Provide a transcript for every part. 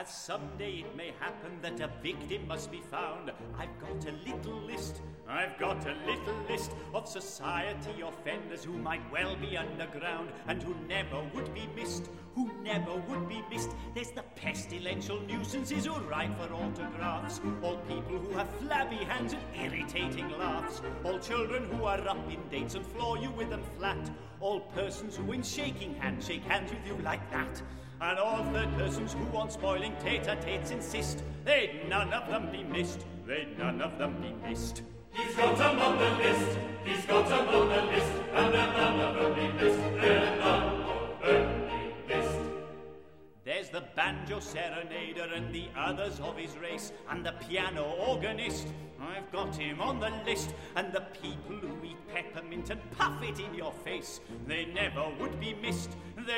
someday it may happen that a victim must be found, I've got a little list of society offenders who might well be underground and who never would be missed. There's the pestilential nuisances who write for autographs, all people who have flabby hands and irritating laughs, all children who are up in dates and floor you with them flat, all persons who in shaking hands shake hands with you like that, and all third persons who on spoiling tete-a-tetes insist. They'd none of them be missed. He's got them on the list, and they're none of them be missed, There's the banjo serenader and the others of his race, and the piano organist, I've got him on the list, and the people who eat peppermint and puff it in your face, they never would be missed.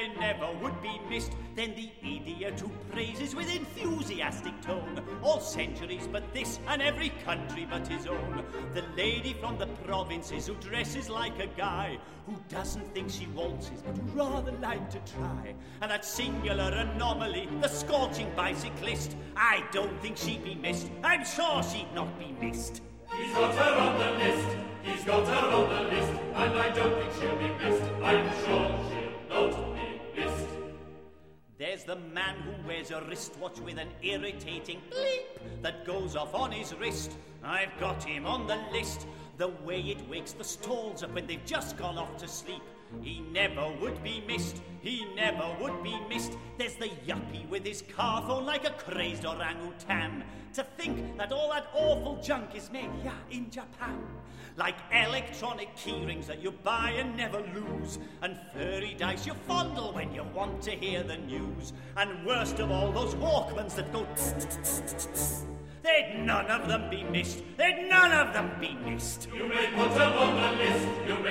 Then the idiot who praises with enthusiastic tone all centuries but this and every country but his own, the lady from the provinces who dresses like a guy, who doesn't think she waltzes but would rather like to try, and that singular anomaly, the scorching bicyclist, I don't think she'd be missed. I'm sure she'd not be missed. He's got her on the list, and I don't think she'll be missed. I'm sure she'll not be missed. There's the man who wears a wristwatch with an irritating bleep that goes off on his wrist. I've got him on the list. The way it wakes the stalls up when they've just gone off to sleep. He never would be missed. There's the yuppie with his car phone like a crazed orangutan. To think that all that awful junk is made here in Japan. Like electronic keyrings that you buy and never lose, and furry dice you fondle when you want to hear the news. And worst of all, those Walkmans that go tss, tss, tss, tss, tss. They'd none of them be missed. You may put them on the list,